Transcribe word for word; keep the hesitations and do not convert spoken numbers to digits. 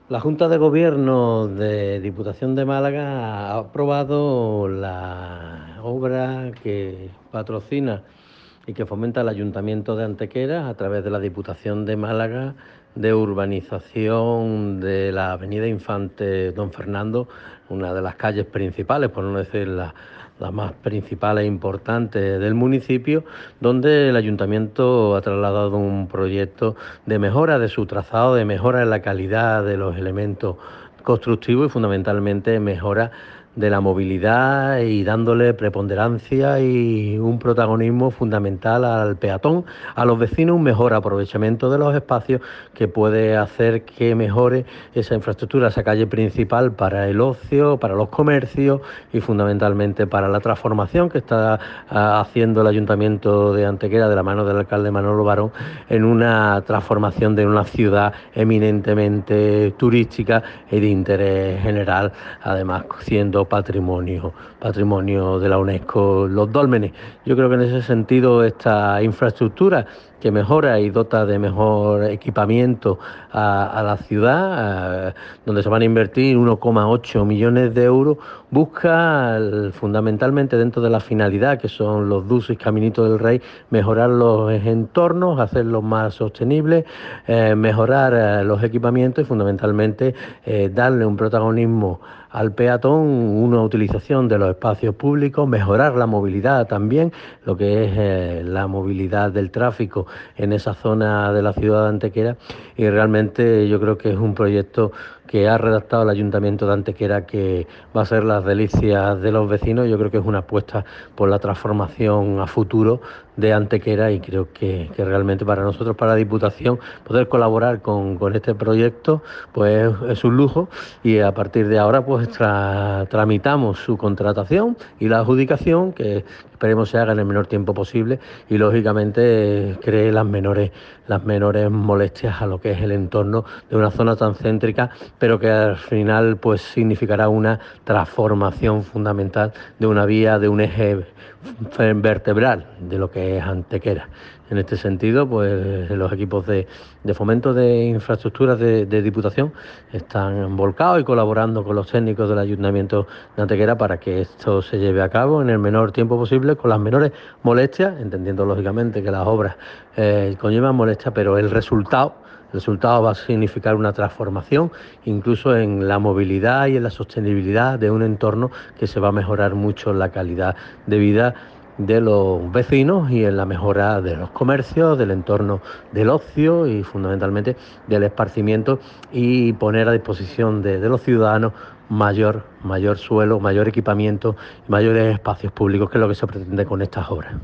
La Junta de Gobierno de Diputación de Málaga ha aprobado la obra que patrocina y que fomenta el Ayuntamiento de Antequera a través de la Diputación de Málaga, de urbanización de la avenida Infante Don Fernando, una de las calles principales, por no decir la, la más principal e importante del municipio, donde el Ayuntamiento ha trasladado un proyecto de mejora de su trazado, de mejora en la calidad de los elementos constructivos y fundamentalmente mejora de la movilidad y dándole preponderancia y un protagonismo fundamental al peatón, a los vecinos, un mejor aprovechamiento de los espacios que puede hacer que mejore esa infraestructura, esa calle principal para el ocio, para los comercios y fundamentalmente para la transformación que está uh, haciendo el Ayuntamiento de Antequera de la mano del alcalde Manolo Barón en una transformación de una ciudad eminentemente turística y de interés general, además siendo patrimonio, patrimonio de la UNESCO, los dólmenes. Yo creo que en ese sentido esta infraestructura que mejora y dota de mejor equipamiento a, a la ciudad, a, donde se van a invertir uno coma ocho millones de euros, busca el, fundamentalmente dentro de la finalidad que son los dusos y caminitos del Rey, mejorar los entornos, hacerlos más sostenibles, eh, mejorar eh, los equipamientos y fundamentalmente eh, darle un protagonismo al peatón, una utilización de los espacios públicos, mejorar la movilidad también, lo que es eh, la movilidad del tráfico en esa zona de la ciudad de Antequera, y realmente yo creo que es un proyecto que ha redactado el Ayuntamiento de Antequera que va a ser las delicias de los vecinos. Yo creo que es una apuesta por la transformación a futuro de Antequera y creo que, que realmente para nosotros, para la Diputación, poder colaborar con, con este proyecto pues es un lujo y a partir de ahora pues tra, tramitamos su contratación y la adjudicación que esperemos se haga en el menor tiempo posible y lógicamente eh, cree las menores, las menores molestias a lo que es el entorno de una zona tan céntrica, pero que al final pues significará una transformación fundamental de una vía, de un eje vertebral de lo que es Antequera. En este sentido, pues los equipos de, de fomento de infraestructuras de, de Diputación están volcados y colaborando con los técnicos del Ayuntamiento de Antequera para que esto se lleve a cabo en el menor tiempo posible, con las menores molestias, entendiendo lógicamente que las obras eh, conllevan molestias, pero el resultado El resultado va a significar una transformación, incluso en la movilidad y en la sostenibilidad de un entorno que se va a mejorar mucho la calidad de vida de los vecinos y en la mejora de los comercios, del entorno del ocio y fundamentalmente del esparcimiento y poner a disposición de, de los ciudadanos mayor, mayor suelo, mayor equipamiento y mayores espacios públicos, que es lo que se pretende con estas obras.